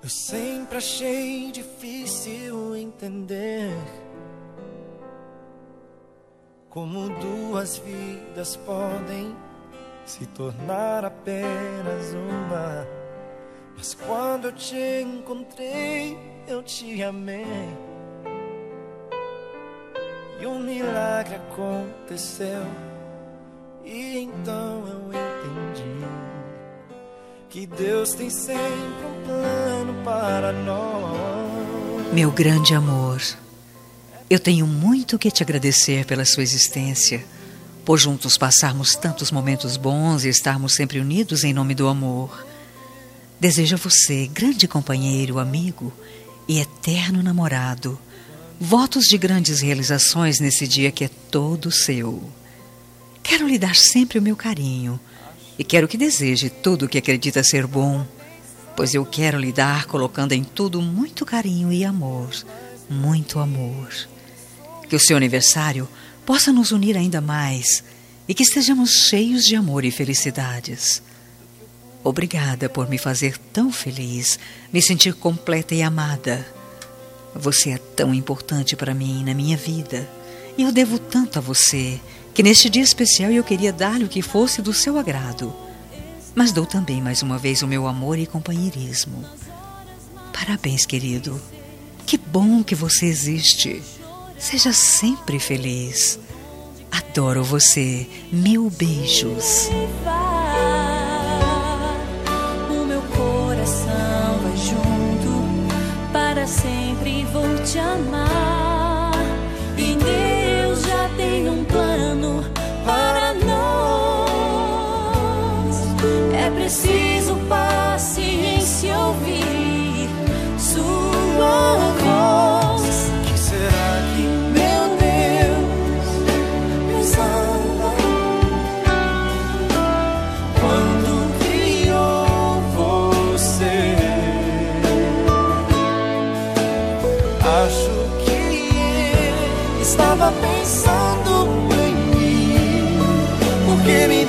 Eu sempre achei difícil entender como duas vidas podem se tornar apenas uma. Mas quando eu te encontrei, eu te amei, e um milagre aconteceu. E então eu entendi que Deus tem sempre um plano para nós. Meu grande amor, eu tenho muito que te agradecer pela sua existência, por juntos passarmos tantos momentos bons e estarmos sempre unidos em nome do amor. Desejo a você, grande companheiro, amigo e eterno namorado, votos de grandes realizações nesse dia que é todo seu. Quero lhe dar sempre o meu carinho e quero que deseje tudo o que acredita ser bom, pois eu quero lhe dar colocando em tudo muito carinho e amor, muito amor. Que o seu aniversário possa nos unir ainda mais e que estejamos cheios de amor e felicidades. Obrigada por me fazer tão feliz, me sentir completa e amada. Você é tão importante para mim na minha vida e eu devo tanto a você que neste dia especial eu queria dar-lhe o que fosse do seu agrado. Mas dou também mais uma vez o meu amor e companheirismo. Parabéns, querido. Que bom que você existe. Seja sempre feliz. Adoro você. Mil beijos. O meu coração vai junto, para sempre vou te amar. E Deus já tem um plano para nós. É preciso paciência ouvir sua voz. Que será que meu Deus nos ama quando criou você? Acho que ele estava pensando em mim, porque me